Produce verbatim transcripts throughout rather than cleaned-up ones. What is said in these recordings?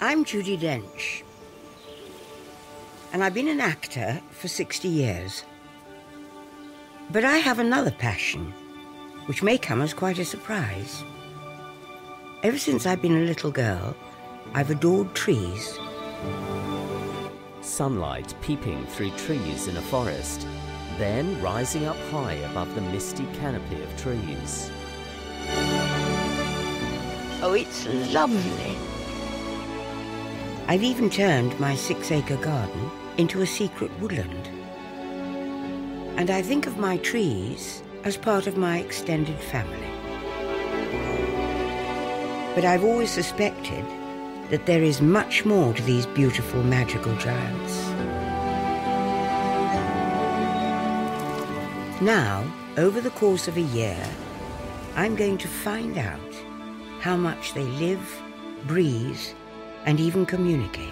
I'm Judi Dench, and I've been an actor for sixty years. But I have another passion, which may come as quite a surprise. Ever since I've been a little girl, I've adored trees. Sunlight peeping through trees in a forest, then rising up high above the misty canopy of trees. Oh, it's lovely. I've even turned my six-acre garden into a secret woodland. And I think of my trees as part of my extended family. But I've always suspected that there is much more to these beautiful magical giants. Now, over the course of a year, I'm going to find out how much they live, breathe, and even communicate.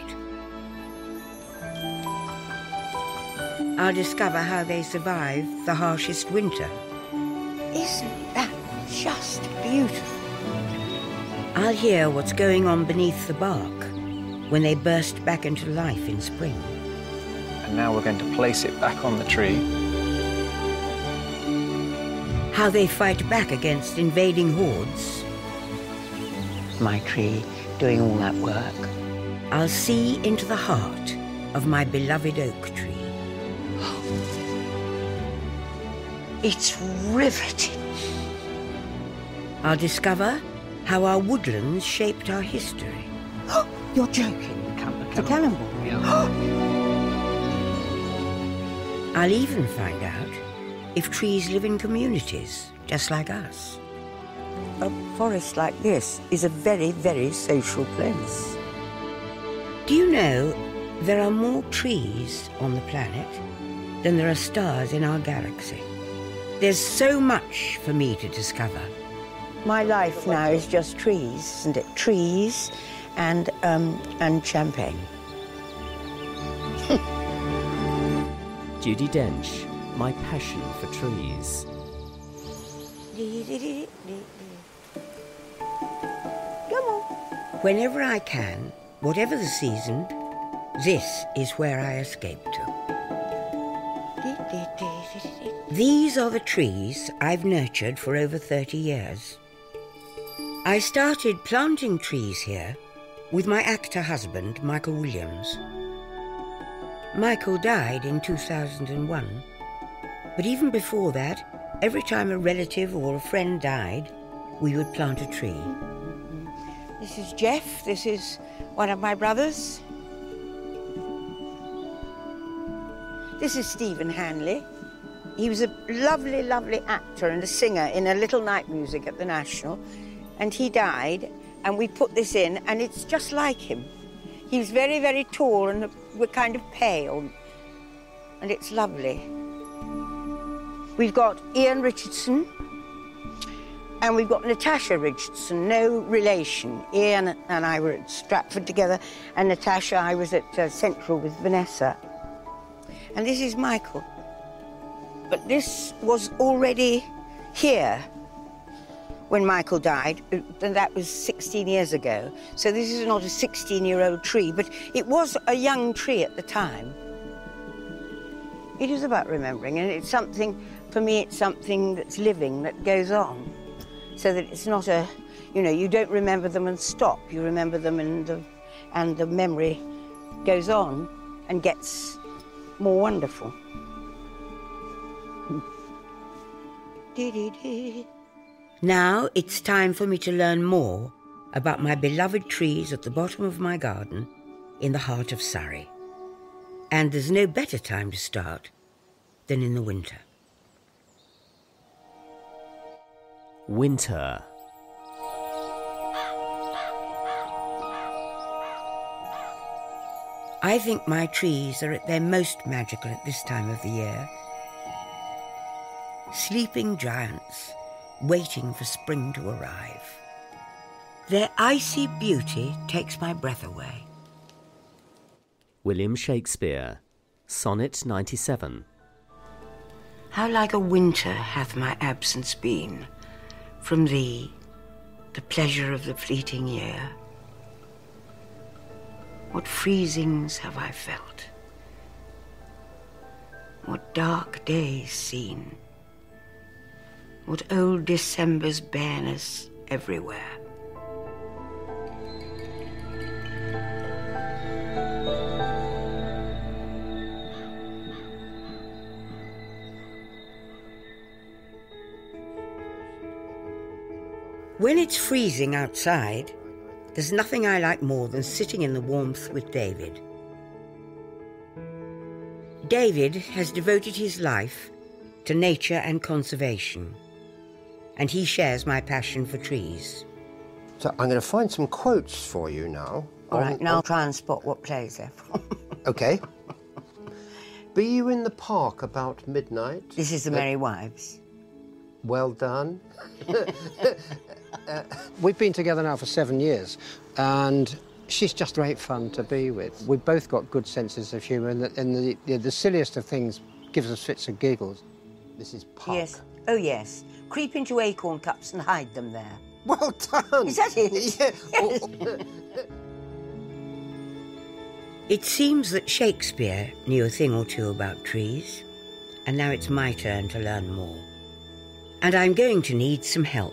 I'll discover how they survive the harshest winter. Isn't that just beautiful? I'll hear what's going on beneath the bark when they burst back into life in spring. And now we're going to place it back on the tree. How they fight back against invading hordes. My tree doing all that work. I'll see into the heart of my beloved oak tree. It's riveting. I'll discover how our woodlands shaped our history. You're joking. The cannonball. Yeah. I'll even find out if trees live in communities, just like us. A forest like this is a very, very social place. Do you know there are more trees on the planet than there are stars in our galaxy? There's so much for me to discover. My life now is just trees, isn't it? Trees and, um, and champagne. Judi Dench, my passion for trees. Come on. Whenever I can, whatever the season, this is where I escape to. These are the trees I've nurtured for over thirty years. I started planting trees here with my actor husband, Michael Williams. Michael died in two thousand one, but even before that, every time a relative or a friend died, we would plant a tree. This is Jeff, this is one of my brothers. This is Stephen Hanley. He was a lovely, lovely actor and a singer in a little night music at the National, and he died, and we put this in, and it's just like him. He was very, very tall, and we're kind of pale, and it's lovely. We've got Ian Richardson, and we've got Natasha Richardson, no relation. Ian and I were at Stratford together, and Natasha, I was at uh, Central with Vanessa. And this is Michael. But this was already here when Michael died, and that was sixteen years ago. So this is not a sixteen-year-old tree, but it was a young tree at the time. It is about remembering, and it's something, for me, it's something that's living, that goes on. So that it's not a, you know, you don't remember them and stop. You remember them and the, and the memory goes on and gets more wonderful. Now it's time for me to learn more about my beloved trees at the bottom of my garden in the heart of Surrey. And there's no better time to start than in the winter. Winter. I think my trees are at their most magical at this time of the year. Sleeping giants, waiting for spring to arrive. Their icy beauty takes my breath away. William Shakespeare, Sonnet ninety-seven. How like a winter hath my absence been from thee, the pleasure of the fleeting year. What freezings have I felt? What dark days seen? What old December's bareness everywhere? When it's freezing outside, there's nothing I like more than sitting in the warmth with David. David has devoted his life to nature and conservation, and he shares my passion for trees. So I'm going to find some quotes for you now. All on, right, now on... I'll try and spot what plays they're from. OK. Be you in the park about midnight? This is The Merry Wives. Well done. Uh, we've been together now for seven years, and she's just great fun to be with. We've both got good senses of humour, and, the, and the, the, the silliest of things gives us fits and giggles. This is Puck. Yes. Oh, yes. Creep into acorn cups and hide them there. Well done. Is that it? Yeah. Yes. It seems that Shakespeare knew a thing or two about trees, and now it's my turn to learn more. And I'm going to need some help.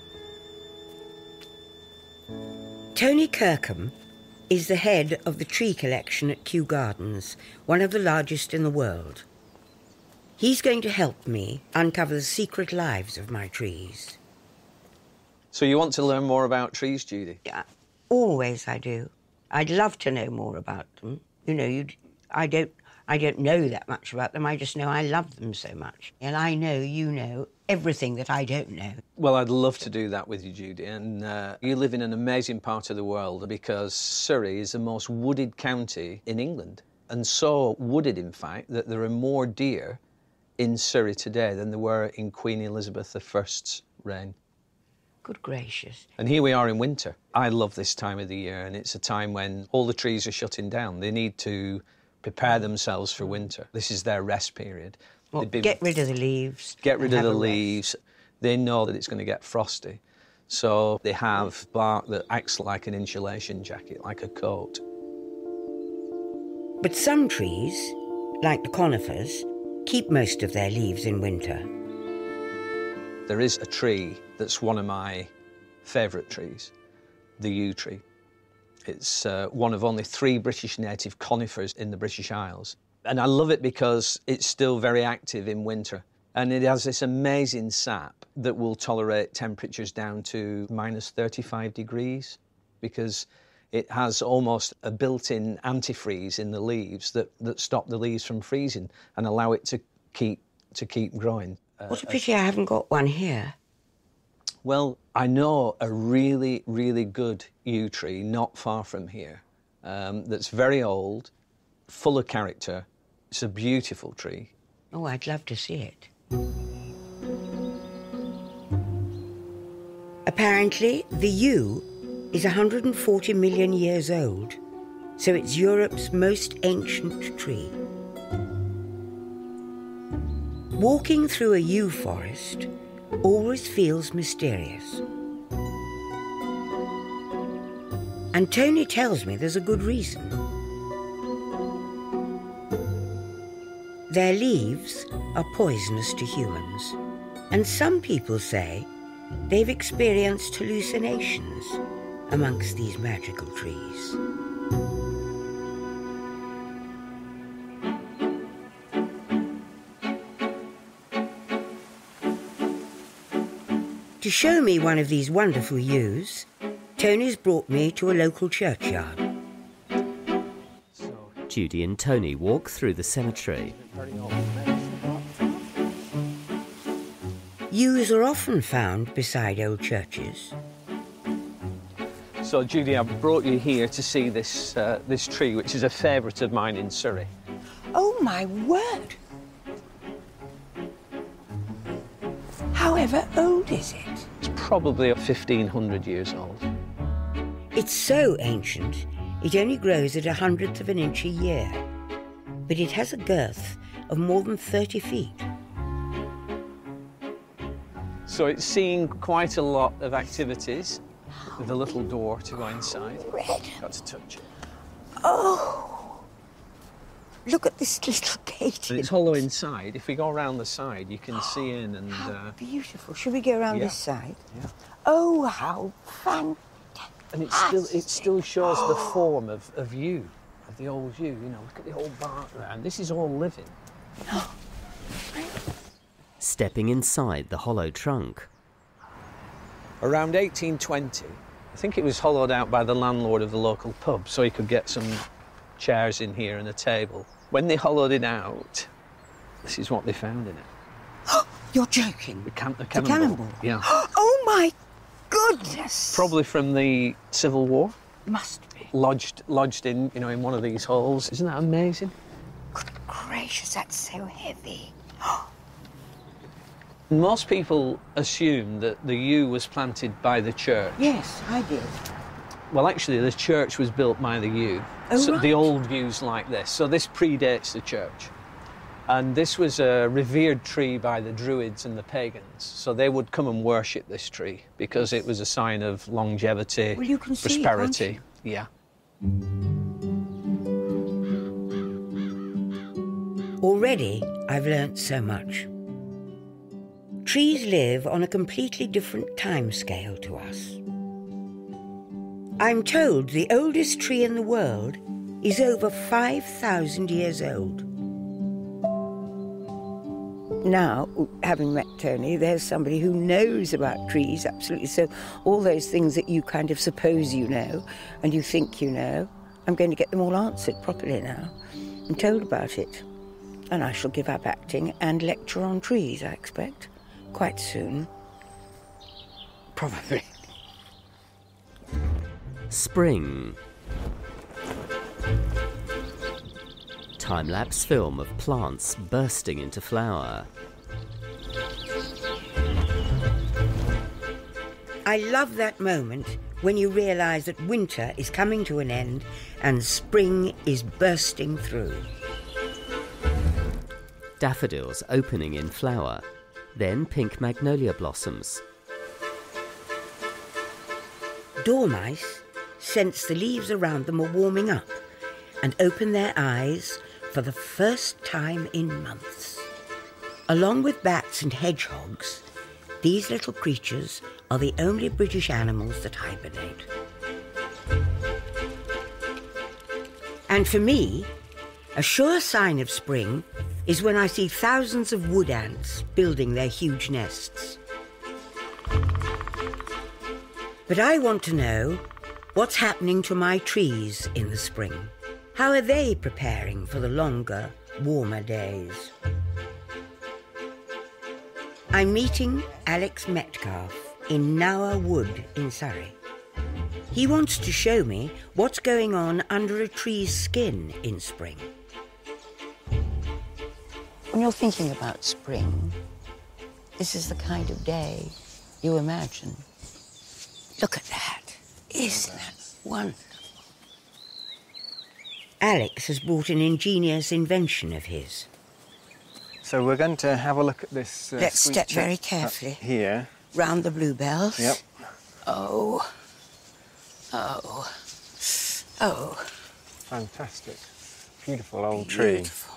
Tony Kirkham is the head of the tree collection at Kew Gardens, one of the largest in the world. He's going to help me uncover the secret lives of my trees. So you want to learn more about trees, Judy? Yeah, always I do. I'd love to know more about them. You know, you, I don't, I don't know that much about them. I just know I love them so much. And I know you know everything that I don't know. Well, I'd love to do that with you, Judy. And uh, you live in an amazing part of the world because Surrey is the most wooded county in England. And so wooded, in fact, that there are more deer in Surrey today than there were in Queen Elizabeth the First's reign. Good gracious. And here we are in winter. I love this time of the year, and it's a time when all the trees are shutting down. They need to prepare themselves for winter. This is their rest period. Well, been... Get rid of the leaves. Get rid of the leaves. They know that it's going to get frosty. So they have bark that acts like an insulation jacket, like a coat. But some trees, like the conifers, keep most of their leaves in winter. There is a tree that's one of my favourite trees, the yew tree. It's uh, one of only three British native conifers in the British Isles. And I love it because it's still very active in winter. And it has this amazing sap that will tolerate temperatures down to minus thirty-five degrees because it has almost a built-in antifreeze in the leaves that, that stop the leaves from freezing and allow it to keep, to keep growing. Uh, what a pity I haven't got one here. Well, I know a really, really good yew tree not far from here um, that's very old, full of character. It's a beautiful tree. Oh, I'd love to see it. Apparently, the yew is one hundred forty million years old, so it's Europe's most ancient tree. Walking through a yew forest always feels mysterious. And Tony tells me there's a good reason. Their leaves are poisonous to humans, and some people say they've experienced hallucinations amongst these magical trees. To show me one of these wonderful yews, Tony's brought me to a local churchyard. Judy and Tony walk through the cemetery. Yews are often found beside old churches. So, Judy, I've brought you here to see this, uh, this tree, which is a favourite of mine in Surrey. Oh, my word! However old is it? It's probably fifteen hundred years old. It's so ancient, it only grows at a hundredth of an inch a year. But it has a girth of more than thirty feet. So it's seen quite a lot of activities with a little door to go inside. Red. Got to touch it. Oh! Look at this little gate. And it's hollow inside. If we go around the side, you can see in and... How uh, beautiful. Should we go around yeah. this side? Yeah. Oh, how fantastic. And it still, it still shows the form of, of yew, of the old yew. You know, look at the old bark round. This is all living. Stepping inside the hollow trunk. Around eighteen twenty, I think it was hollowed out by the landlord of the local pub so he could get some chairs in here and a table. When they hollowed it out, this is what they found in it. You're joking? The, can the The cannonball. cannonball? Yeah. Oh, my goodness. Probably from the Civil War. Must be. Lodged, lodged in, you know, in one of these holes. Isn't that amazing? Good gracious, that's so heavy. Most people assume that the yew was planted by the church. Yes, I did. Well, actually, the church was built by the yew. Oh, so right. The old yews like this. So this predates the church. And this was a revered tree by the Druids and the pagans. So they would come and worship this tree because it was a sign of longevity, Well, you can see it, prosperity. can't you? Yeah. Already, I've learnt so much. Trees live on a completely different timescale to us. I'm told the oldest tree in the world is over five thousand years old. Now, having met Tony, there's somebody who knows about trees, absolutely. So all those things that you kind of suppose you know and you think you know, I'm going to get them all answered properly now and told about it. And I shall give up acting and lecture on trees, I expect, quite soon. Probably. Spring. Time-lapse film of plants bursting into flower. I love that moment when you realise that winter is coming to an end and spring is bursting through. Daffodils opening in flower, then pink magnolia blossoms. Dormice sense the leaves around them are warming up and open their eyes for the first time in months. Along with bats and hedgehogs, these little creatures are the only British animals that hibernate. And for me, a sure sign of spring is when I see thousands of wood ants building their huge nests. But I want to know what's happening to my trees in the spring. How are they preparing for the longer, warmer days? I'm meeting Alex Metcalfe in Nower Wood in Surrey. He wants to show me what's going on under a tree's skin in spring. When you're thinking about spring, this is the kind of day you imagine. Look at that. Isn't that wonderful? Alex has brought an ingenious invention of his. So we're going to have a look at this. Uh, Let's sweet step chip very up carefully. here. Round the bluebells. Yep. Oh. Oh. Oh. Fantastic. Beautiful old tree. Beautiful.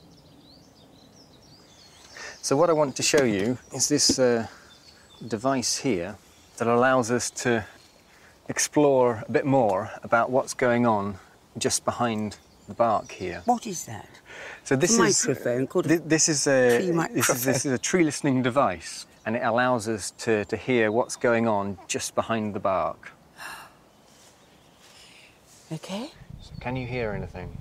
So what I want to show you is this uh, device here that allows us to explore a bit more about what's going on just behind the bark here. What is that? So this A is microphone called a thi- this is a tree this is, microphone. this is a tree listening device, and it allows us to, to hear what's going on just behind the bark. Okay. So can you hear anything?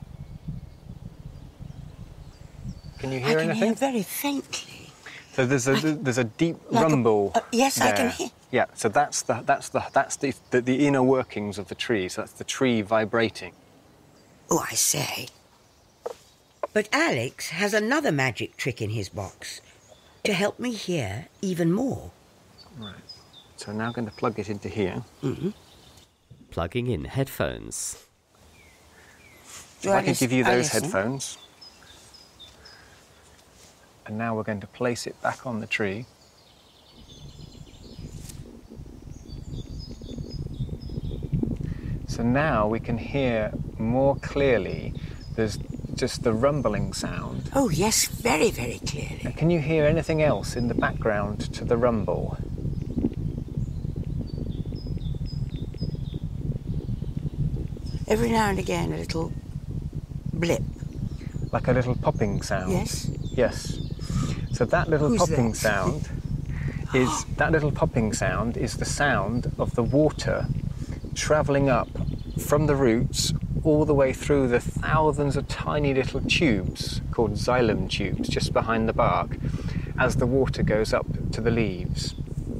Can you I hear can anything? hear very faintly. So there's a there's a deep like a- rumble. uh, yes, I can there. hear. Yeah. So that's the that's the that's the, the the inner workings of the tree. So that's the tree vibrating. Oh, I say. But Alex has another magic trick in his box to help me hear even more. Right. So now I'm going to plug it into here. Mm-hmm. Plugging in headphones. If I could give you I those listen. headphones. And now we're going to place it back on the tree. So now we can hear more clearly, there's just the rumbling sound. Oh, yes, very, very clearly. Can you hear anything else in the background to the rumble? Every now and again, a little blip. Like a little popping sound? Yes. Yes. So that little Who's popping that? sound is that little popping sound is the sound of the water travelling up from the roots all the way through the thousands of tiny little tubes called xylem tubes just behind the bark as the water goes up to the leaves.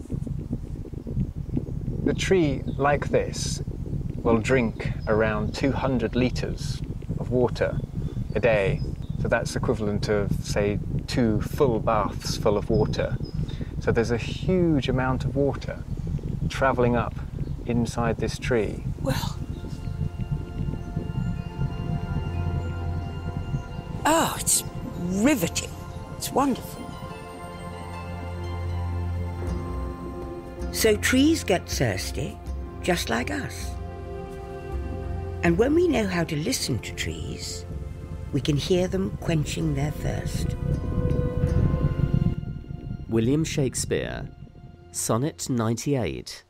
The tree like this will drink around two hundred litres of water a day. So that's equivalent of, say, two full baths full of water. So there's a huge amount of water travelling up inside this tree. Well. Oh, it's riveting. It's wonderful. So trees get thirsty, just like us. And when we know how to listen to trees, we can hear them quenching their thirst. William Shakespeare, Sonnet ninety-eight.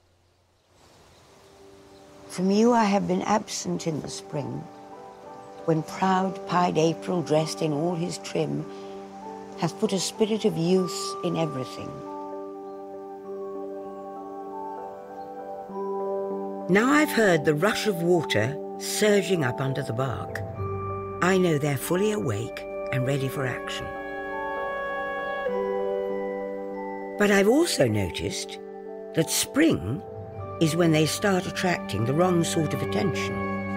From you I have been absent in the spring, when proud pied April, dressed in all his trim, hath put a spirit of youth in everything. Now I've heard the rush of water surging up under the bark. I know they're fully awake and ready for action. But I've also noticed that spring is when they start attracting the wrong sort of attention.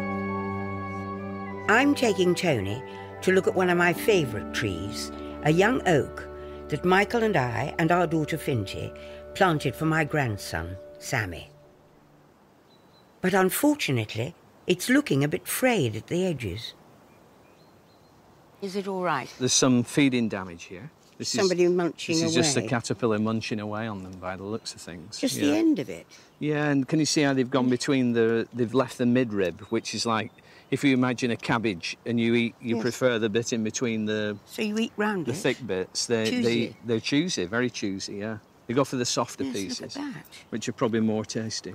I'm taking Tony to look at one of my favourite trees, a young oak that Michael and I and our daughter Finty planted for my grandson, Sammy. But unfortunately, it's looking a bit frayed at the edges. Is it all right? There's some feeding damage here. This Somebody is, munching This is away. just the caterpillar munching away on them by the looks of things. Just yeah. the end of it. Yeah, and can you see how they've gone between the... They've left the midrib, which is like, if you imagine a cabbage and you eat, you Yes. prefer the bit in between the So you eat round the it? thick bits. They, Choosy. they, they're choosy, very choosy, yeah. They go for the softer Yes, pieces, look at that. which are probably more tasty.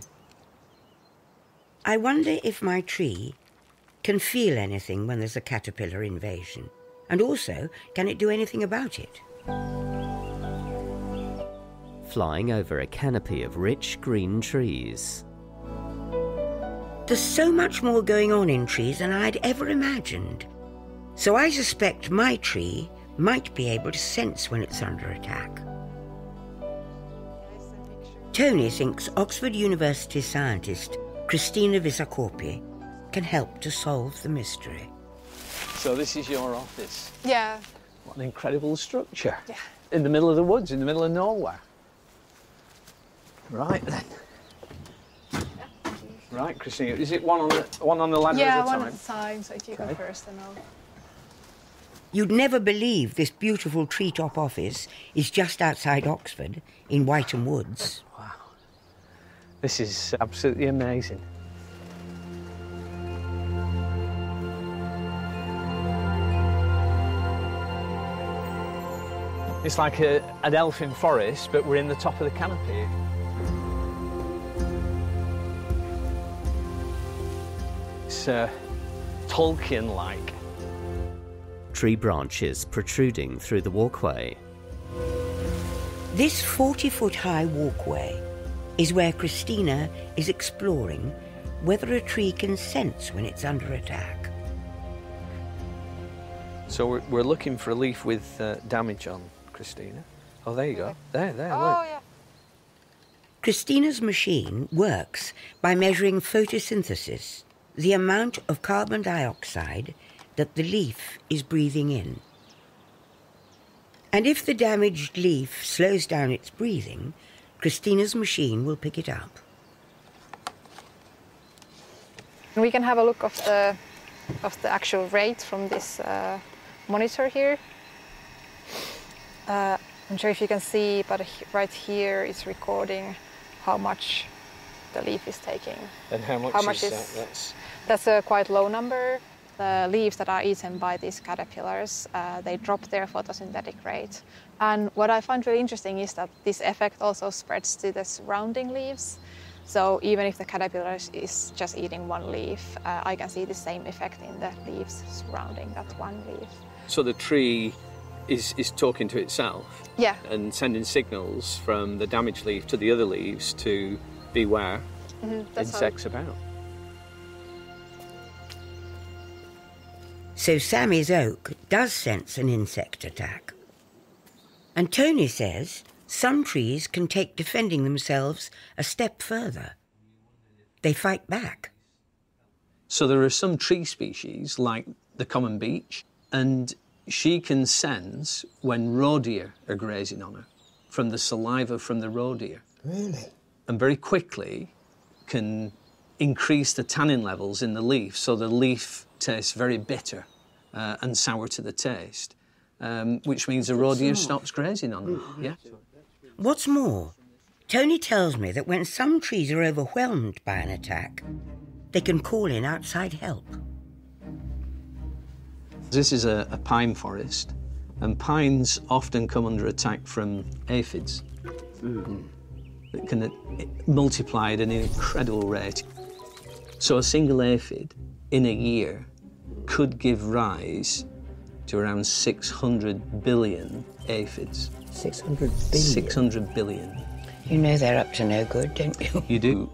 I wonder if my tree can feel anything when there's a caterpillar invasion. And also, can it do anything about it? Flying over a canopy of rich green trees. There's so much more going on in trees than I'd ever imagined. So I suspect my tree might be able to sense when it's under attack. Tony thinks Oxford University scientist Christina Visacorpi can help to solve the mystery. So this is your office. Yeah. What an incredible structure. Yeah. In the middle of the woods, in the middle of nowhere. Right then. Right, Christina, is it one on the one on the ladder Yeah, at a one time? at a time. So if you Okay. go first, then I'll. You'd never believe this beautiful treetop office is just outside Oxford, in Whiteham Woods. Wow. This is absolutely amazing. It's like a, an elfin forest, but we're in the top of the canopy. It's uh, Tolkien-like. Tree branches protruding through the walkway. This forty-foot-high walkway is where Christina is exploring whether a tree can sense when it's under attack. So we're, we're looking for a leaf with uh, damage on, Christina. Oh, there you go. There, there, Oh look. yeah. Christina's machine works by measuring photosynthesis, the amount of carbon dioxide that the leaf is breathing in. And if the damaged leaf slows down its breathing, Christina's machine will pick it up. And we can have a look of the of the actual rate from this uh, monitor here. Uh, I'm not sure if you can see, but he- right here it's recording how much the leaf is taking. And how much, How much is, is- that? That's That's a quite low number. The leaves that are eaten by these caterpillars, uh, they drop their photosynthetic rate. And what I find really interesting is that this effect also spreads to the surrounding leaves. So even if the caterpillar is- is just eating one leaf, uh, I can see the same effect in the leaves surrounding that one leaf. so the tree is is talking to itself Yeah, and sending signals from the damaged leaf to the other leaves to beware mhm, that's how- insects about. So Sammy's oak does sense an insect attack. And Tony says some trees can take defending themselves a step further. They fight back. So there are some tree species, like the common beech, and she can sense when roe deer are grazing on her from the saliva from the roe deer. Really? And very quickly can increase the tannin levels in the leaf, so the leaf tastes very bitter uh, and sour to the taste, um, which means the roe deer stops grazing on them. Yeah. What's more, Tony tells me that when some trees are overwhelmed by an attack, they can call in outside help. This is a, a pine forest, and pines often come under attack from aphids. Mm. That can uh, multiply at an incredible rate. So a single aphid in a year could give rise to around six hundred billion aphids. six hundred billion. six hundred billion. You know they're up to no good, don't you? You do.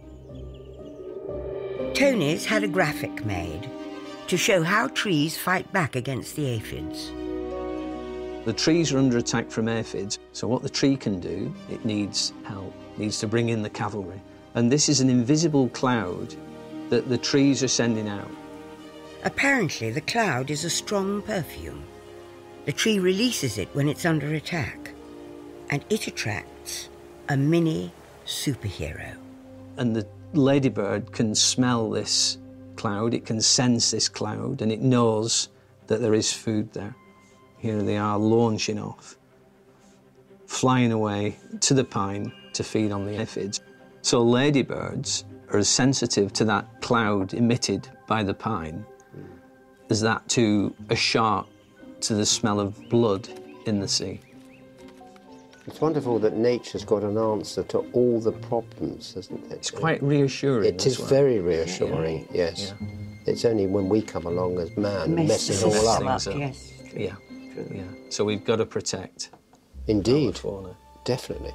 Tony's had a graphic made to show how trees fight back against the aphids. The trees are under attack from aphids, so what the tree can do, it needs help, needs to bring in the cavalry. And this is an invisible cloud that the trees are sending out. Apparently, the cloud is a strong perfume. The tree releases it when it's under attack, and it attracts a mini superhero. And the ladybird can smell this cloud, it can sense this cloud, and it knows that there is food there. Here they are launching off, flying away to the pine to feed on the aphids. So ladybirds are as sensitive to that cloud emitted by the pine as that to a shark to the smell of blood in the sea. It's wonderful that nature's got an answer to all the problems, isn't it? It's quite reassuring. It is as well. very reassuring, yes. Yeah. It's only when we come along as man and mess it Messes all up. Things up. Yes. Yeah, yeah. So we've got to protect our Indeed, fauna. definitely.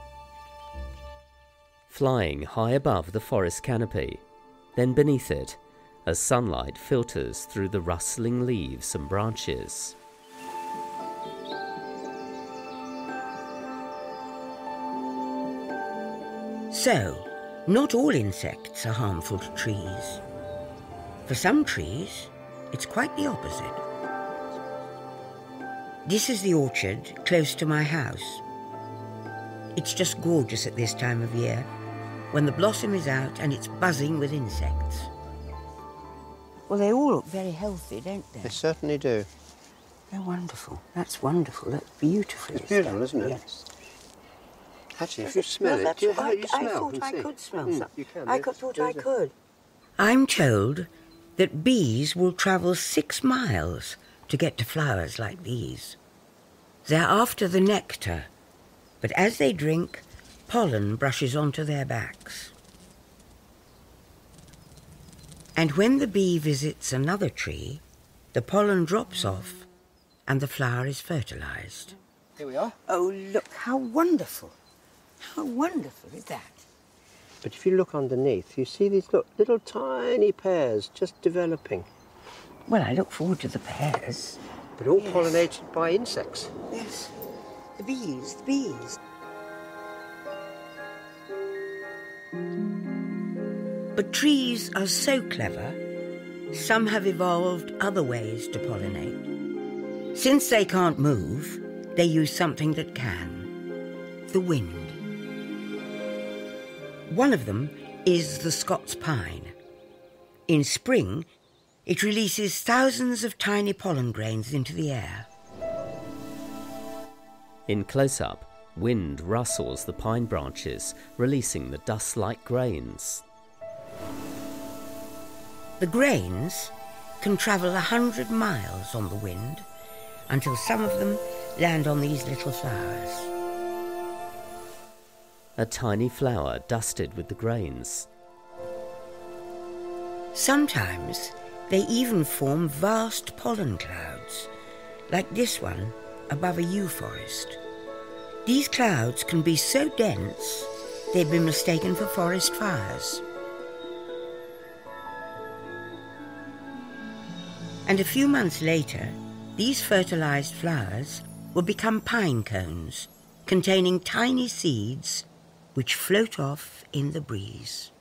Flying high above the forest canopy, then beneath it, as sunlight filters through the rustling leaves and branches. So, not all insects are harmful to trees. For some trees, it's quite the opposite. This is the orchard close to my house. It's just gorgeous at this time of year, when the blossom is out and it's buzzing with insects. Well, they all look very healthy, don't they? They certainly do. They're wonderful. That's wonderful. That's beautiful. It's beautiful, isn't it? Yes. Actually, if you smell Well, it, that's do you, what how I, you I smell thought and I see? could smell Mm, some. you can, I yes. could, thought There I is a- could. I'm told that bees will travel six miles to get to flowers like these. They're after the nectar, but as they drink, pollen brushes onto their backs. And when the bee visits another tree, the pollen drops off and the flower is fertilized. Here we are. Oh, look, how wonderful. How wonderful is that? But if you look underneath, you see these look, little tiny pears just developing, Well, I look forward to the pears. but all Yes. pollinated by insects. Yes, the bees, the bees. But trees are so clever, some have evolved other ways to pollinate. Since they can't move, they use something that can, the wind. One of them is the Scots pine. In spring, it releases thousands of tiny pollen grains into the air. In close-up, Wind rustles the pine branches, releasing the dust-like grains. The grains can travel a hundred miles on the wind until some of them land on these little flowers. A tiny flower dusted with the grains. Sometimes they even form vast pollen clouds, like this one above a yew forest. These clouds can be so dense they've been mistaken for forest fires. And a few months later, these fertilized flowers will become pine cones containing tiny seeds which float off in the breeze.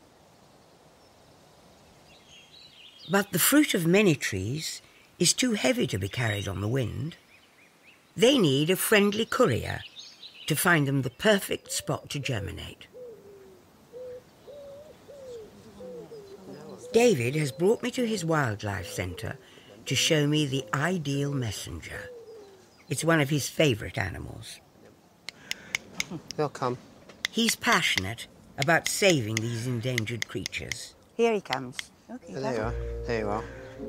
But the fruit of many trees is too heavy to be carried on the wind. They need a friendly courier to find them the perfect spot to germinate. David has brought me to his wildlife centre to show me the ideal messenger. It's one of his favourite animals. They'll come. He's passionate about saving these endangered creatures. Here he comes. Okay, There you are. There you are.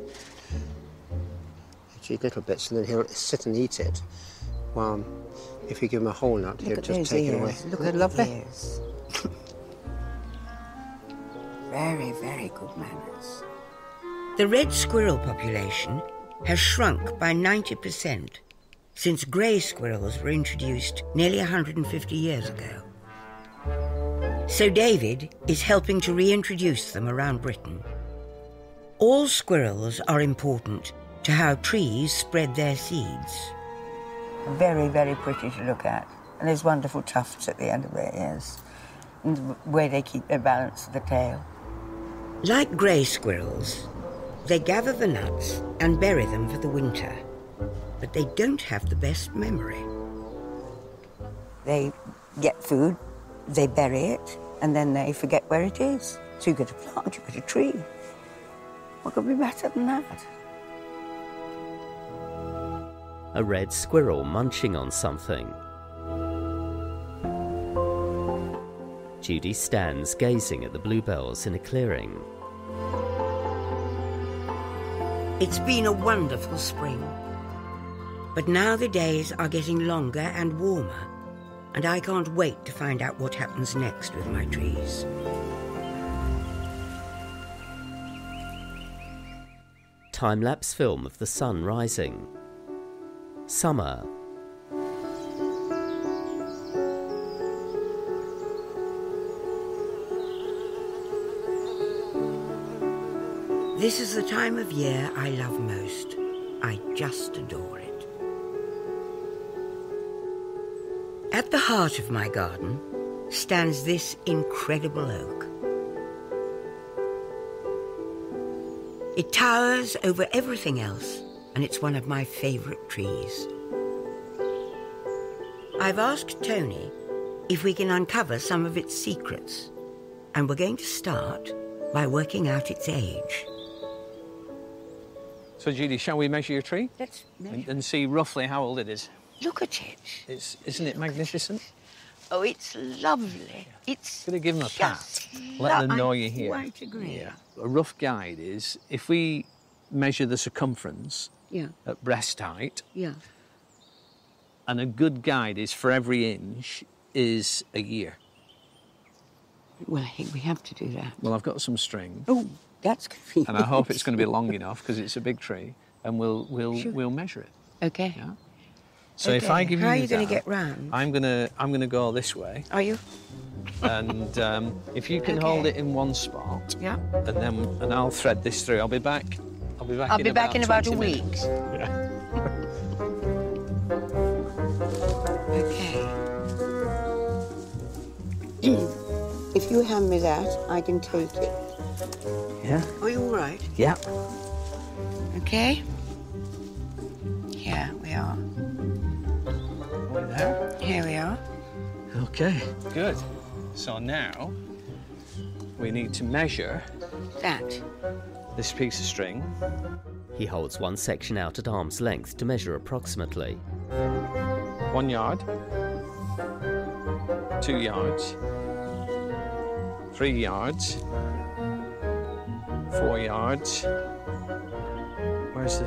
He'll eat little bits and then he'll sit and eat it. While if you give him a whole nut, Look he'll at just those take ears. it away. Look Isn't at that lovely? the ears. Very, very good manners. The red squirrel population has shrunk by ninety percent since grey squirrels were introduced nearly one hundred fifty years ago. So David is helping to reintroduce them around Britain. All squirrels are important to how trees spread their seeds. Very, very pretty to look at. And there's wonderful tufts at the end of their ears. And the way they keep their balance of the tail. Like grey squirrels, they gather the nuts and bury them for the winter. But they don't have the best memory. They get food, they bury it, and then they forget where it is. So you get a plant, you get a tree. What could be better than that? A red squirrel munching on something. Judy stands gazing at the bluebells in a clearing. It's been a wonderful spring. But now the days are getting longer and warmer, and I can't wait to find out what happens next with my trees. Time-lapse film of the sun rising. Summer. This is the time of year I love most. I just adore it. At the heart of my garden stands this incredible oak. It towers over everything else, and it's one of my favourite trees. I've asked Tony if we can uncover some of its secrets, and we're going to start by working out its age. So, Judy, shall we measure your tree? Let's measure. And, and see roughly how old it is? Look at it. It's, isn't it magnificent? Oh, it's lovely. It's Could I give them a pat? just Let them lo- know I you're here. quite agree. Yeah. A rough guide is if we measure the circumference Yeah, at breast height, yeah. and a good guide is for every inch is a year. Well, I think we have to do that. Well, I've got some string, Oh, that's convenient. and I hope it's going to be long enough because it's a big tree, and we'll we'll Sure. we'll measure it. Okay. Yeah. So if I Okay, give how you are you going that, to get round? I'm gonna I'm gonna go this way, Are you? and um, if you can Okay. hold it in one spot, Yeah. and then and I'll thread this through. I'll be back. I'll be back. I'll in be back in about a twenty week. minutes. Yeah. Okay. If you hand me that, I can take it. Yeah. Are you all right? Yeah. Okay. Here we are. Over there. Here we are. Okay. Good. So now we need to measure That. this piece of string. He holds one section out at arm's length to measure approximately. One yard. two yards, three yards, four yards. Where's the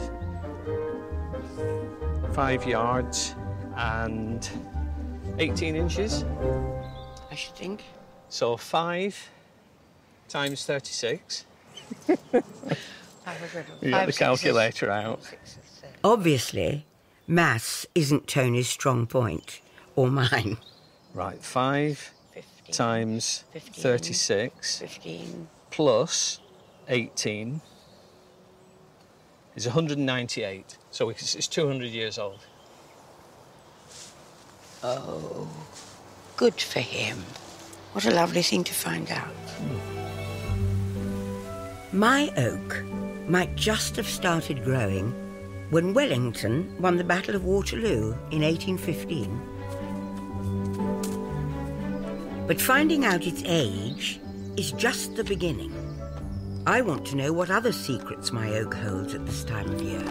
five yards and eighteen inches? I should think. So five times thirty-six. You got the calculator out. Obviously, maths isn't Tony's strong point, or mine. Right, five fifteen, times fifteen, thirty-six fifteen. plus eighteen is one hundred ninety-eight. So it's it's two hundred years old. Oh, good for him. What a lovely thing to find out. My oak might just have started growing when Wellington won the Battle of Waterloo in eighteen fifteen. But finding out its age is just the beginning. I want to know what other secrets my oak holds at this time of year.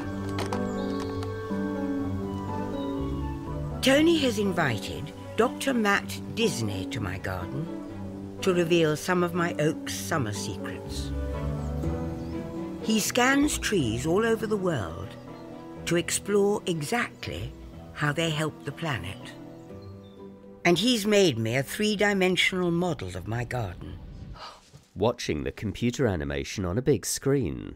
Tony has invited Doctor Matt Disney to my garden to reveal some of my oak's summer secrets. He scans trees all over the world to explore exactly how they help the planet. And he's made me a three-dimensional model of my garden. Watching the computer animation on a big screen.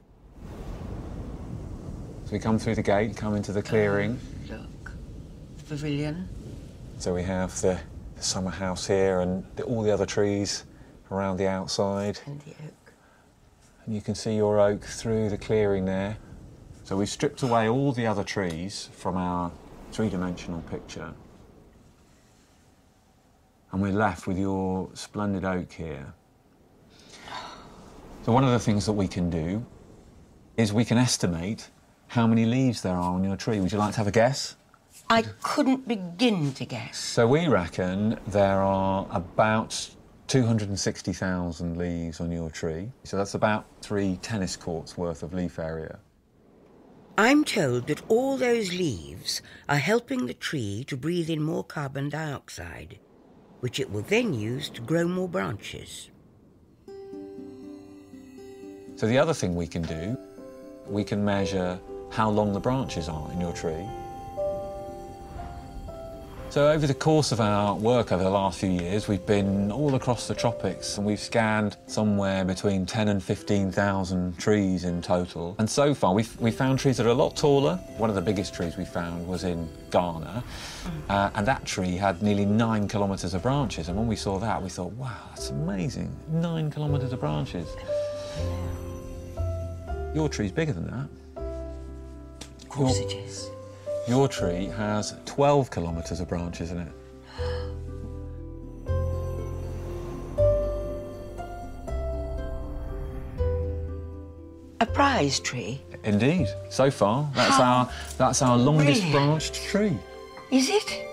So we come through the gate, come into the clearing. Oh, look, the pavilion. So we have the, the summer house here and the, all the other trees around the outside. And the oak. And you can see your oak through the clearing there. So we've stripped away all the other trees from our three-dimensional picture. And we're left with your splendid oak here. So one of the things that we can do is we can estimate how many leaves there are on your tree. Would you like to have a guess? I couldn't begin to guess. So we reckon there are about two hundred sixty thousand leaves on your tree. So that's about three tennis courts worth of leaf area. I'm told that all those leaves are helping the tree to breathe in more carbon dioxide, which it will then use to grow more branches. So the other thing we can do, we can measure how long the branches are in your tree. So over the course of our work over the last few years, we've been all across the tropics and we've scanned somewhere between ten and fifteen thousand trees in total. And so far, we've, we found trees that are a lot taller. One of the biggest trees we found was in Ghana, uh, and that tree had nearly nine kilometres of branches. And when we saw that, we thought, wow, that's amazing, nine kilometres of branches. Your tree's bigger than that. Of course your, it is. Your tree has twelve kilometres of branches in it. A prize tree? Indeed. So far, that's How our that's our longest brilliant. branched tree. Is it?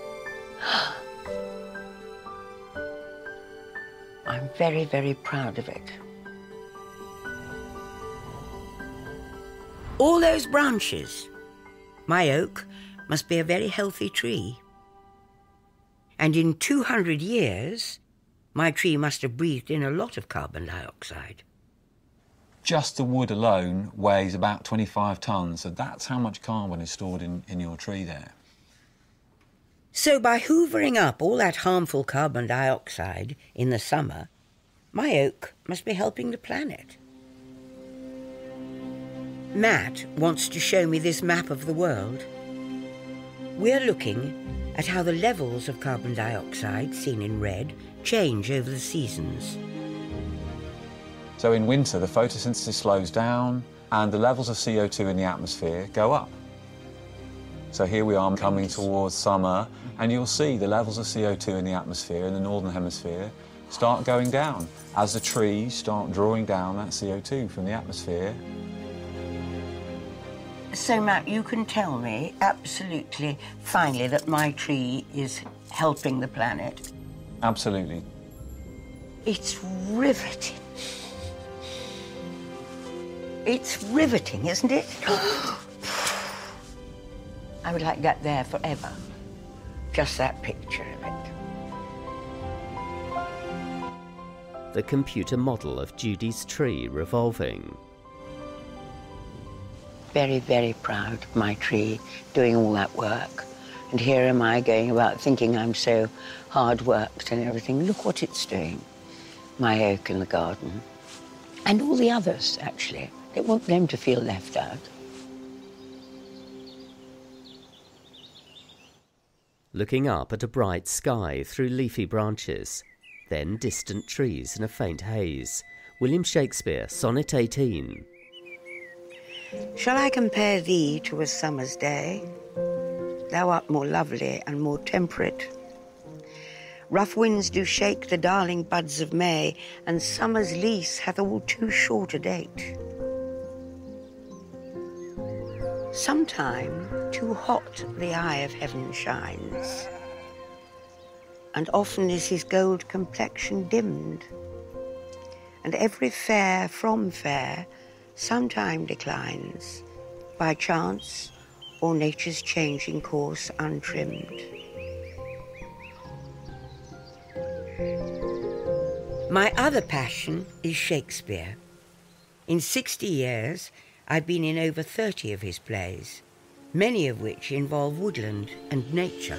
I'm very, very proud of it. All those branches. My oak must be a very healthy tree. And in two hundred years, my tree must have breathed in a lot of carbon dioxide. Just the wood alone weighs about twenty-five tonnes, so that's how much carbon is stored in, in your tree there. So by hoovering up all that harmful carbon dioxide in the summer, my oak must be helping the planet. Matt wants to show me this map of the world. We're looking at how the levels of carbon dioxide, seen in red, change over the seasons. So in winter, the photosynthesis slows down and the levels of C O two in the atmosphere go up. So here we are coming towards summer, and you'll see the levels of C O two in the atmosphere in the northern hemisphere start going down as the trees start drawing down that C O two from the atmosphere. So, Matt, you can tell me absolutely finally that my tree is helping the planet. Absolutely. It's riveting. It's riveting, isn't it? I would like that there forever. Just that picture of it. the computer model of Judy's tree revolving. Very, very proud of my tree doing all that work. And here am I going about thinking I'm so hard-worked and everything. Look what it's doing. My oak in the garden. And all the others, actually. I don't want them to feel left out. Looking up at a bright sky through leafy branches, then distant trees in a faint haze. William Shakespeare, Sonnet eighteen. Shall I compare thee to a summer's day? Thou art more lovely and more temperate. Rough winds do shake the darling buds of May, and summer's lease hath all too short a date. Sometime too hot the eye of heaven shines, and often is his gold complexion dimmed, and every fair from fair sometime declines, by chance or nature's changing course untrimmed. My other passion is Shakespeare. In sixty years, I've been in over thirty of his plays, many of which involve woodland and nature.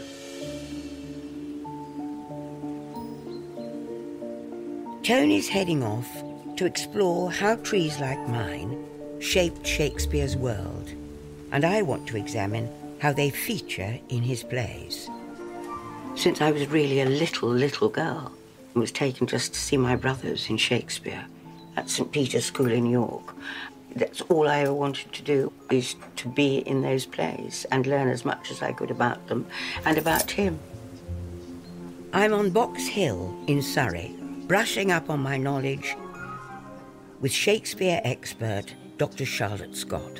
Tony's heading off to explore how trees like mine shaped Shakespeare's world, and I want to examine how they feature in his plays. Since I was really a little, little girl, I was taken just to see my brothers in Shakespeare at St Peter's School in York. That's all I ever wanted to do, is to be in those plays and learn as much as I could about them and about him. I'm on Box Hill in Surrey, brushing up on my knowledge with Shakespeare expert Doctor Charlotte Scott.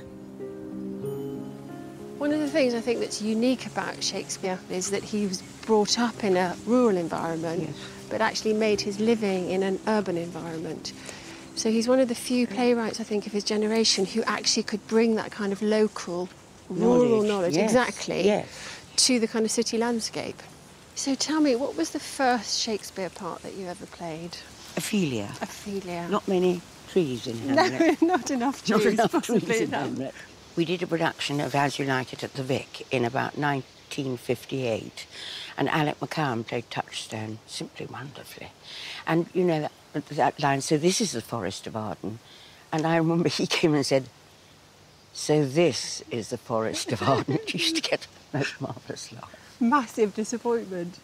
One of the things I think that's unique about Shakespeare is that he was brought up in a rural environment, yes, but actually made his living in an urban environment. So he's one of the few playwrights, I think, of his generation who actually could bring that kind of local, rural knowledge, knowledge yes, exactly, yes, to the kind of city landscape. So tell me, what was the first Shakespeare part that you ever played? Ophelia. Ophelia. Not many trees in Hamlet. No, not enough trees, Not enough possibly trees in enough. Hamlet. We did a production of As You Like It at the Vic in about nineteen fifty-eight, and Alec McCowan played Touchstone simply wonderfully. And, you know, that, that line, so this is the Forest of Arden. And I remember he came and said, so this is the Forest of Arden. It used to get the most marvellous laugh. Massive disappointment.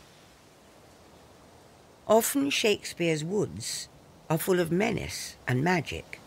Often Shakespeare's woods are full of menace and magic.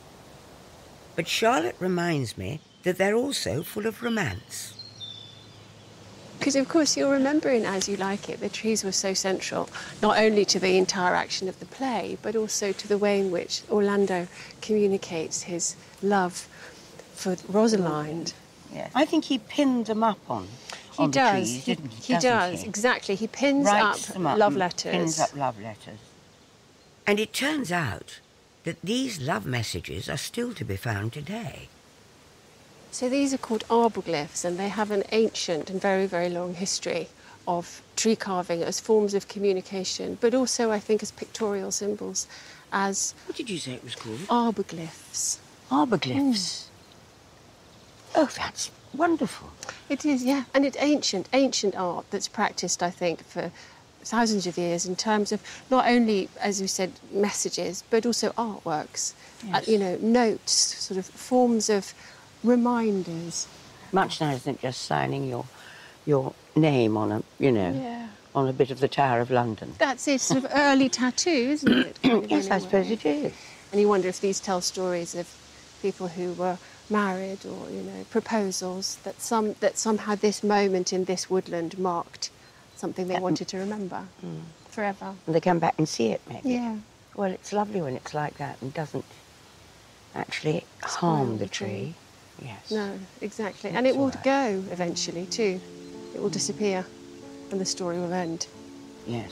But Charlotte reminds me that they're also full of romance. Because, of course, you'll remember in As You Like It, the trees were so central, not only to the entire action of the play, but also to the way in which Orlando communicates his love for Rosalind. Yes. I think he pinned them up on, he on does. the trees, he, didn't he? He Doesn't does, he? exactly. He pins Writes up, them up love and letters. Pins up love letters. And it turns out that these love messages are still to be found today. So these are called arboglyphs, and they have an ancient and very, very long history of tree carving as forms of communication, but also, I think, as pictorial symbols, as... What did you say it was called? Arboglyphs. Arboglyphs. Mm. Oh, that's wonderful. It is, yeah. And it's ancient, ancient art that's practised, I think, for thousands of years in terms of not only, as you said, messages, but also artworks. Yes. Uh, you know, notes, sort of forms of reminders. Much nicer than just signing your your name on a, you know, yeah. on a bit of the Tower of London. That's it, sort of early tattoo, isn't it? Kind of yes, I suppose it is. And you wonder if these tell stories of people who were married or, you know, proposals, that some that somehow this moment in this woodland marked something they um, wanted to remember mm. forever. And they come back and see it, maybe. Yeah. Well, it's lovely when it's like that and doesn't actually harm the tree. tree. Yes. No, exactly. That's and it will right. go eventually, too. It will disappear and the story will end. Yes.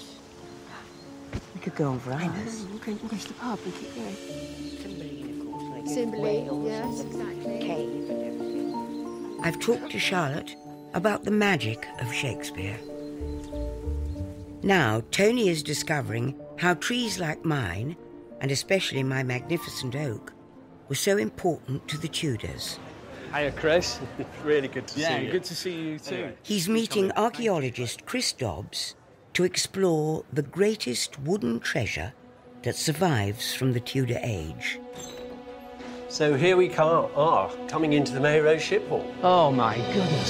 We could go on for hours. I know. We'll go, we'll go to the pub and keep going. Cymbeline, of course. Like Cymbeline, yes, exactly. Cave and everything. I've talked to Charlotte about the magic of Shakespeare. Now, Tony is discovering how trees like mine and especially my magnificent oak, was so important to the Tudors. Hiya, Chris. Really good to yeah, see you. good to see you too. Anyway, He's meeting archaeologist Chris Dobbs to explore the greatest wooden treasure that survives from the Tudor age. So here we are, coming into the Mary Rose Ship Hall. Oh my goodness.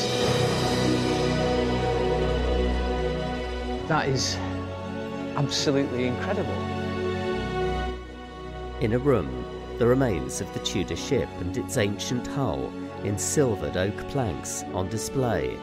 That is absolutely incredible. In a room, the remains of the Tudor ship and its ancient hull in silvered oak planks on display.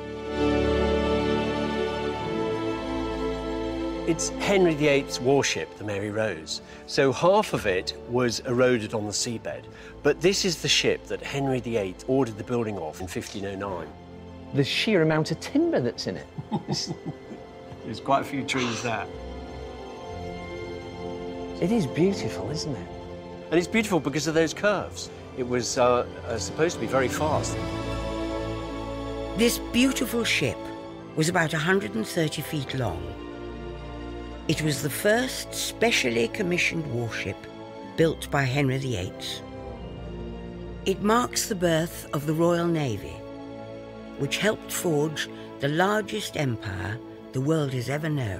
It's Henry the Eighth's warship, the Mary Rose. So half of it was eroded on the seabed. But this is the ship that Henry the Eighth ordered the building of in fifteen oh nine. The sheer amount of timber that's in it. There's quite a few trees there. It is beautiful, isn't it? And it's beautiful because of those curves. It was uh, uh, supposed to be very fast. This beautiful ship was about one hundred thirty feet long. It was the first specially commissioned warship built by Henry the Eighth. It marks the birth of the Royal Navy, which helped forge the largest empire the world has ever known.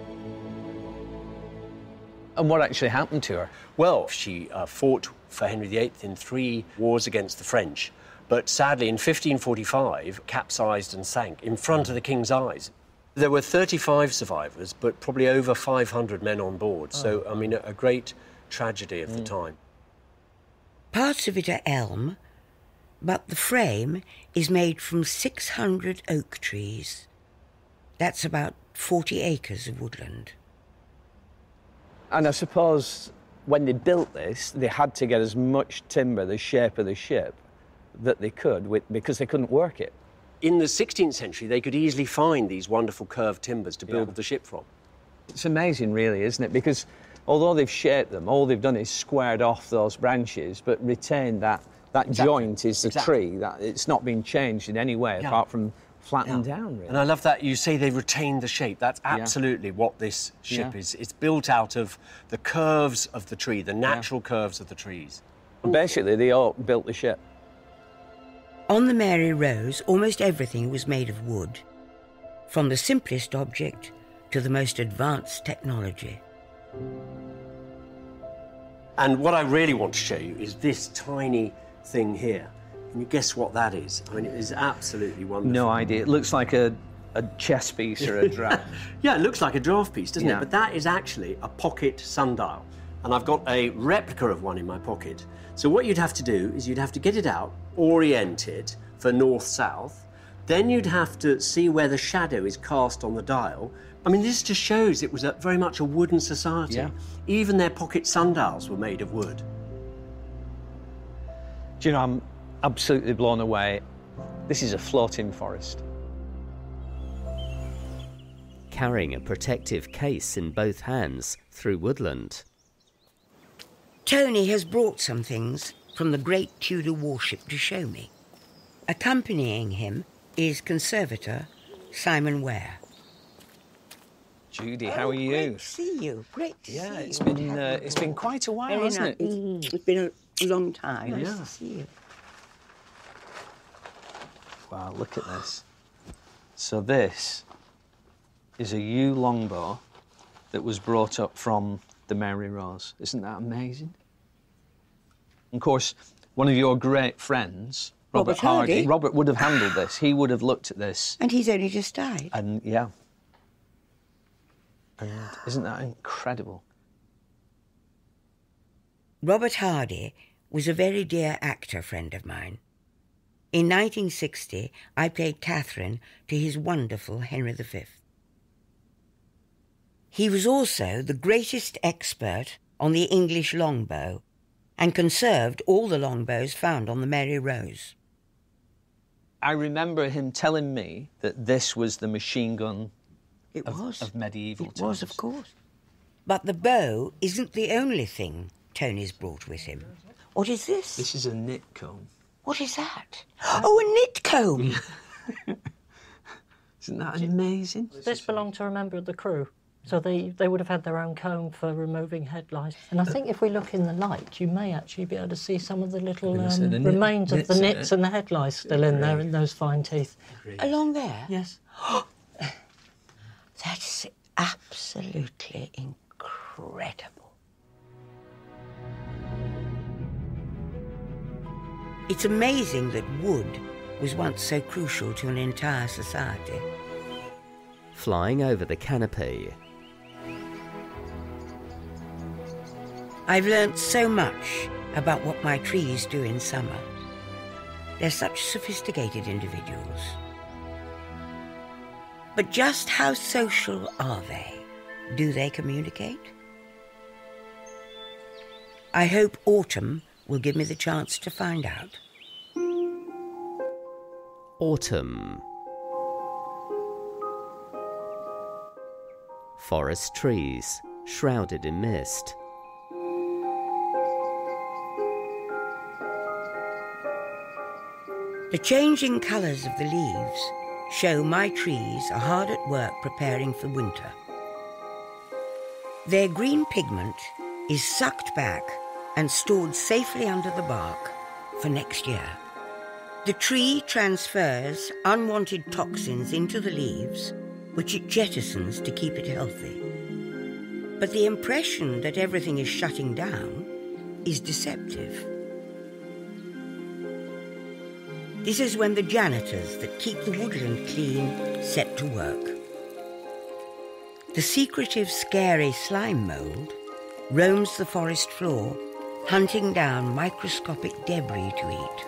And what actually happened to her? Well, she uh, fought for Henry the Eighth in three wars against the French, but sadly in fifteen forty-five capsized and sank in front of the king's eyes. There were thirty-five survivors, but probably over five hundred men on board, oh. So, I mean, a, a great tragedy of mm. the time. Parts of it are elm, but the frame is made from six hundred oak trees. That's about forty acres of woodland. And I suppose when they built this, they had to get as much timber, the shape of the ship, that they could, with, because they couldn't work it. In the sixteenth century, they could easily find these wonderful curved timbers to build yeah. the ship from. It's amazing, really, isn't it? Because although they've shaped them, all they've done is squared off those branches, but retained that, that exactly. joint is the exactly. tree. That it's not been changed in any way, yeah. apart from flattened yeah. down, really. And I love that you say they retained the shape. That's absolutely yeah. what this ship yeah. is. It's built out of the curves of the tree, the natural yeah. curves of the trees. Basically, they all built the ship. On the Mary Rose, almost everything was made of wood, from the simplest object to the most advanced technology. And what I really want to show you is this tiny thing here. Can you guess what that is? I mean, it is absolutely wonderful. No idea. It looks like a, a chess piece or a draft. Yeah, it looks like a draft piece, doesn't yeah. it? But that is actually a pocket sundial. And I've got a replica of one in my pocket. So what you'd have to do is you'd have to get it out, orient it for north-south. Then you'd have to see where the shadow is cast on the dial. I mean, this just shows it was a, very much a wooden society. Yeah. Even their pocket sundials were made of wood. Do you know, I'm absolutely blown away. This is a floating forest. Carrying a protective case in both hands through woodland. Tony has brought some things from the great Tudor warship to show me. Accompanying him is conservator Simon Ware. Judy, how oh, are you? Great to see you. Great to yeah, see it's you. Been, uh, it's been quite a while, Very hasn't nice. it? Mm, it's been a long time. Yeah. Nice to see you. Wow, look at this. So this is a yew longbow that was brought up from the Mary Rose. Isn't that amazing? Of course, one of your great friends, Robert, Robert Hardy. Hardy, Robert would have handled this. He would have looked at this. And he's only just died. And, yeah. And isn't that incredible? Robert Hardy was a very dear actor friend of mine. In nineteen sixty, I played Catherine to his wonderful Henry the Fifth. He was also the greatest expert on the English longbow and conserved all the longbows found on the Mary Rose. I remember him telling me that this was the machine gun it of, was. of medieval it times. It was, of course. But the bow isn't the only thing Tony's brought with him. What is this? This is a knit comb. What is that? Oh, a knit comb! Isn't that amazing? This belonged to a member of the crew. So they, they would have had their own comb for removing head lice. And I think if we look in the light, you may actually be able to see some of the little um, the nit- remains of the nits, nits uh, and the head lice still in there, in those fine teeth. Along there? Yes. That's absolutely incredible. It's amazing that wood was once so crucial to an entire society. Flying over the canopy, I've learnt so much about what my trees do in summer. They're such sophisticated individuals. But just how social are they? Do they communicate? I hope autumn will give me the chance to find out. autumn. Forest trees, shrouded in mist. The changing colours of the leaves show my trees are hard at work preparing for winter. Their green pigment is sucked back and stored safely under the bark for next year. The tree transfers unwanted toxins into the leaves, which it jettisons to keep it healthy. But the impression that everything is shutting down is deceptive. This is when the janitors that keep the woodland clean set to work. The secretive, scary slime mould roams the forest floor, hunting down microscopic debris to eat.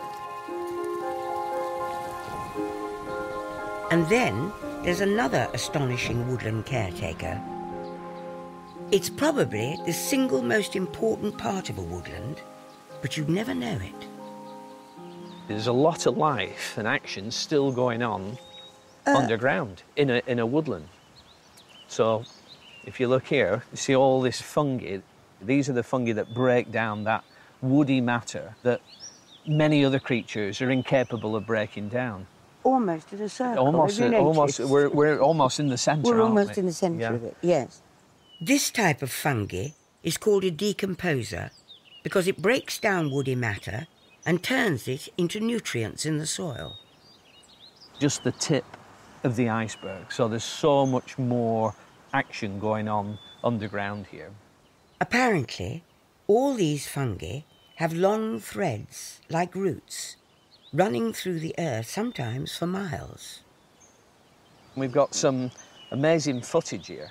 And then there's another astonishing woodland caretaker. It's probably the single most important part of a woodland, but you'd never know it. There's a lot of life and action still going on uh, underground in a, in a woodland. So if you look here, you see all this fungi. These are the fungi that break down that woody matter that many other creatures are incapable of breaking down. Almost in a circle. Almost, have you almost, noticed? we're, we're almost in the centre, We're aren't almost we? in the centre Yeah. of it, yes. This type of fungi is called a decomposer because it breaks down woody matter and turns it into nutrients in the soil. Just the tip of the iceberg. So there's so much more action going on underground here. Apparently, all these fungi have long threads, like roots, running through the earth, sometimes for miles. We've got some amazing footage here.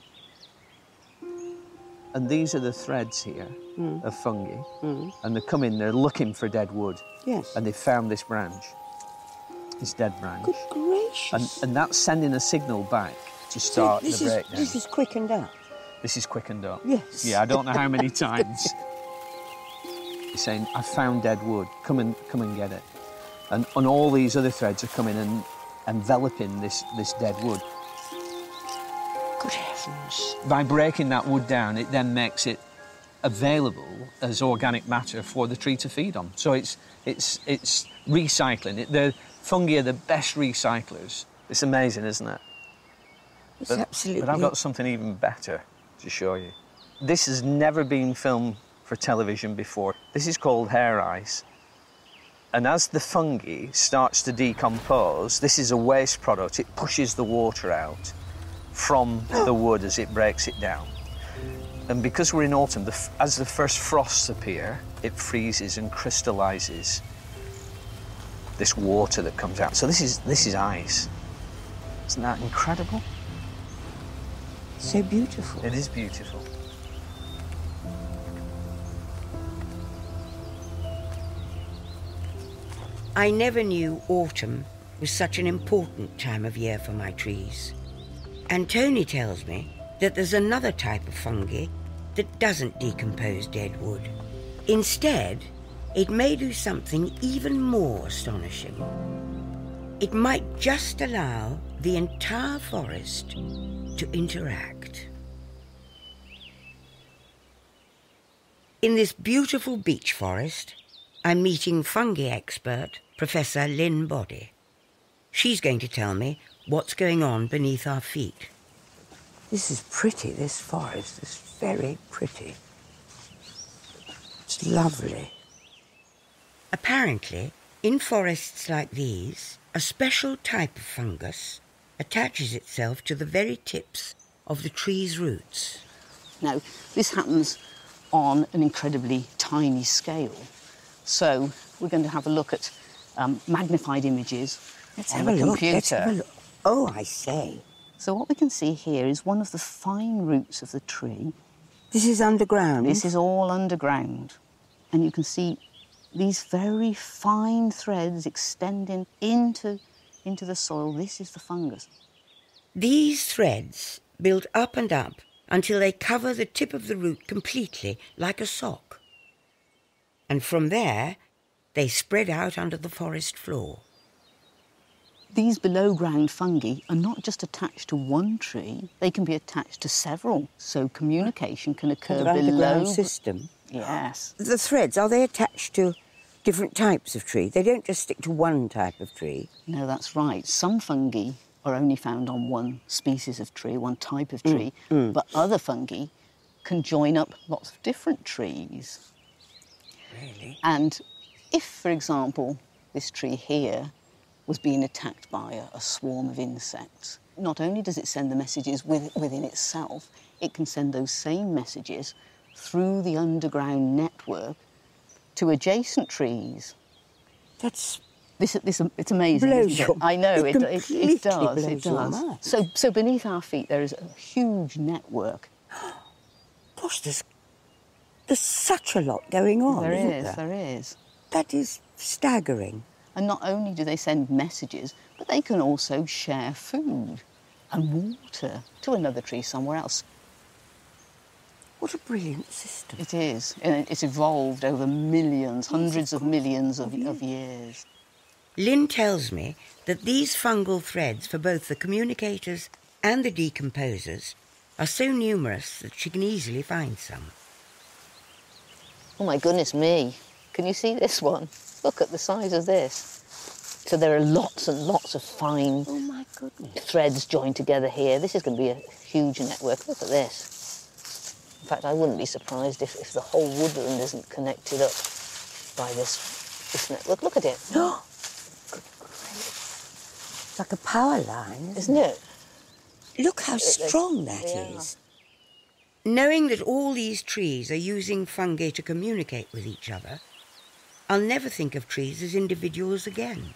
And these are the threads here Mm. of fungi. Mm. And they come in, they're looking for dead wood. Yes. And they found this branch, this dead branch. Good gracious. And, and that's sending a signal back to start this the is, breakdown. This is quickened up. This is quickened up. Yes. Yeah, I don't know how many times. He's saying, I found dead wood, come and, come and get it. And, and all these other threads are coming and enveloping this, this dead wood. Good heavens. By breaking that wood down, it then makes it available as organic matter for the tree to feed on. So it's, it's, it's recycling. It, the fungi are the best recyclers. It's amazing, isn't it? It's but, absolutely... But I've got something even better to show you. This has never been filmed for television before. This is called hair ice. And as the fungi starts to decompose, this is a waste product. It pushes the water out from the wood as it breaks it down. And because we're in autumn, the f as the first frosts appear, it freezes and crystallises this water that comes out. So this is, this is ice. Isn't that incredible? So beautiful. It is beautiful. I never knew autumn was such an important time of year for my trees. And Tony tells me that there's another type of fungi that doesn't decompose dead wood. Instead, it may do something even more astonishing. It might just allow the entire forest to interact. In this beautiful beech forest, I'm meeting fungi expert Professor Lynn Boddy. She's going to tell me what's going on beneath our feet. This is pretty, this forest is very pretty. It's lovely. Apparently, in forests like these, a special type of fungus attaches itself to the very tips of the tree's roots. Now, this happens on an incredibly tiny scale. So we're going to have a look at um, magnified images Let's on have the a look. computer. Let's have a look. Oh, I say. So what we can see here is one of the fine roots of the tree. This is underground? This is all underground. And you can see these very fine threads extending into, into the soil. This is the fungus. These threads build up and up until they cover the tip of the root completely, like a sock. And from there, they spread out under the forest floor. These below-ground fungi are not just attached to one tree, they can be attached to several, so communication can occur An below... underground system? Yes. The threads, are they attached to different types of tree? They don't just stick to one type of tree? No, that's right. Some fungi are only found on one species of tree, one type of tree, Mm, mm. but other fungi can join up lots of different trees. Really? And if, for example, this tree here was being attacked by a, a swarm of insects, not only does it send the messages with, within itself, it can send those same messages through the underground network to adjacent trees. That's... This, this, it's amazing, blows isn't it? your- I know, it it, it, completely it does, it blows your does. mind. So, so beneath our feet there is a huge network. Gosh, there's, there's such a lot going on, There isn't is, there? there is. That is staggering. And not only do they send messages, but they can also share food and water to another tree somewhere else. What a brilliant system. It is. And it's evolved over millions, hundreds of millions of, of years. Lynn tells me that these fungal threads for both the communicators and the decomposers are so numerous that she can easily find some. Oh, my goodness me. Can you see this one? Look at the size of this. So there are lots and lots of fine Oh, my goodness. threads joined together here. This is going to be a huge network. Look at this. In fact, I wouldn't be surprised if, if the whole woodland isn't connected up by this, this network. Look at it. Oh, good grief. It's like a power line, isn't, Isn't it? Look how It- strong that yeah. is. Knowing that all these trees are using fungi to communicate with each other, I'll never think of trees as individuals again.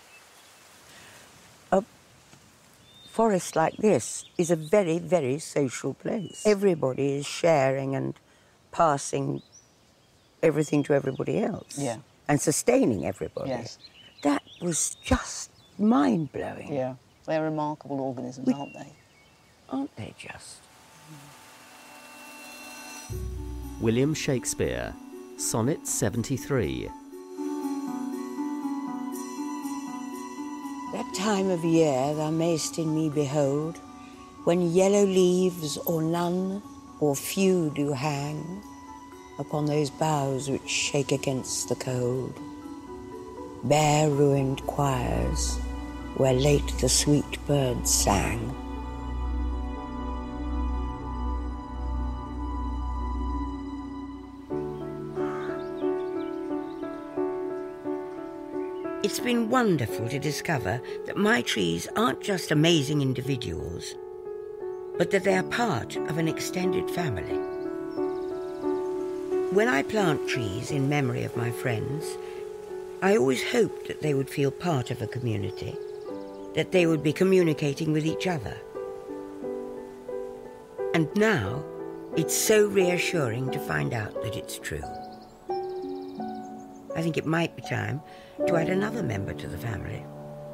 A forest like this is a very, very social place. Everybody is sharing and passing everything to everybody else. Yeah. And sustaining everybody. Yes. That was just mind-blowing. Yeah. They're remarkable organisms, We- aren't they? Aren't they just? William Shakespeare, Sonnet seventy-three. That time of year thou mayst in me behold, when yellow leaves or none or few do hang upon those boughs which shake against the cold, bare ruined choirs where late the sweet birds sang. It's been wonderful to discover that my trees aren't just amazing individuals, but that they are part of an extended family. When I plant trees in memory of my friends, I always hoped that they would feel part of a community, that they would be communicating with each other. And now, it's so reassuring to find out that it's true. I think it might be time to add another member to the family.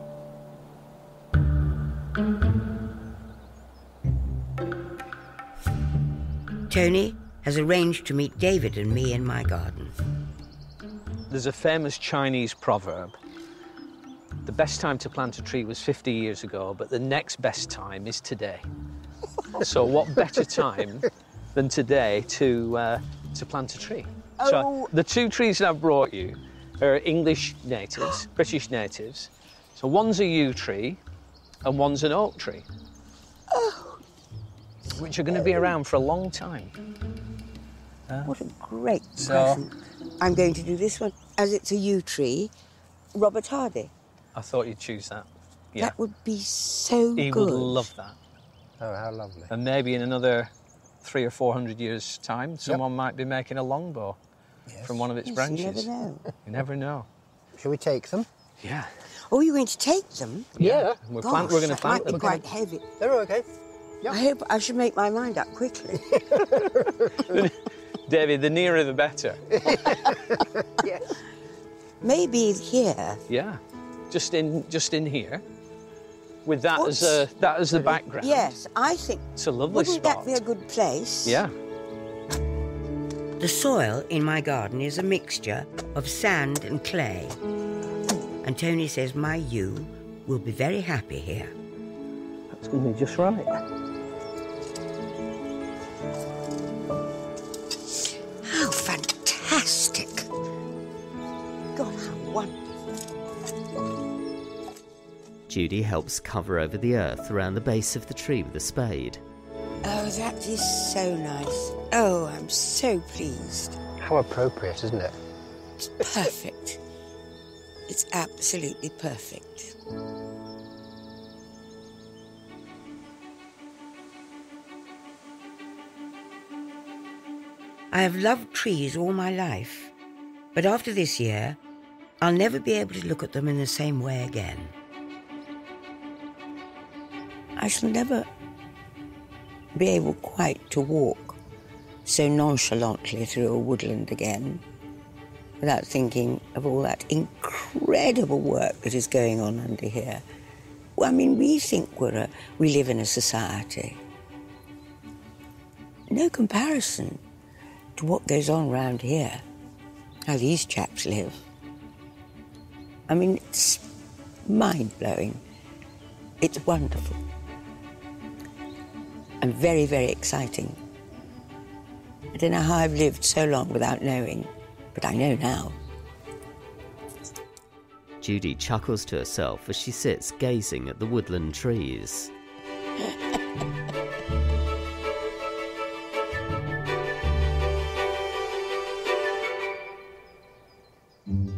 Tony has arranged to meet David and me in my garden. There's a famous Chinese proverb. The best time to plant a tree was fifty years ago, but the next best time is today. So what better time than today to, uh, to plant a tree? Oh. So the two trees that I've brought you are English natives, British natives. So one's a yew tree and one's an oak tree. Oh, which are going to be around for a long time. Uh, What a great so, present. I'm going to do this one. As it's a yew tree, Robert Hardy. I thought you'd choose that. Yeah. That would be so he good. would love that. Oh, how lovely. And maybe in another three or four hundred years' time, someone yep. might be making a longbow yes. from one of its yes, branches. You never know. You never know. Shall we take them? Yeah. Oh, you're going to take them? Yeah. We're, Gosh, plant, we're going to that plant might them. be quite heavy. They're okay. Yep. I hope I should make my mind up quickly. David, the nearer the better. Yes. Maybe here. Yeah. Just in, just in here. With that What's... as a, that as the background. Yes, I think. It's a lovely wouldn't spot. Wouldn't that be a good place? Yeah. The soil in my garden is a mixture of sand and clay. And Tony says my yew will be very happy here. That's going to be just right. How fantastic. God, how wonderful. Judy helps cover over the earth around the base of the tree with a spade. Oh, that is so nice. Oh, I'm so pleased. How appropriate, isn't it? It's perfect. It's absolutely perfect. I have loved trees all my life, but after this year, I'll never be able to look at them in the same way again. I shall never be able quite to walk so nonchalantly through a woodland again without thinking of all that incredible work that is going on under here. Well, I mean, we think we're a, we live in a society. No comparison to what goes on round here, how these chaps live. I mean, it's mind-blowing. It's wonderful. And very, very exciting. I don't know how I've lived so long without knowing, but I know now. Judy chuckles to herself as she sits gazing at the woodland trees. Mm.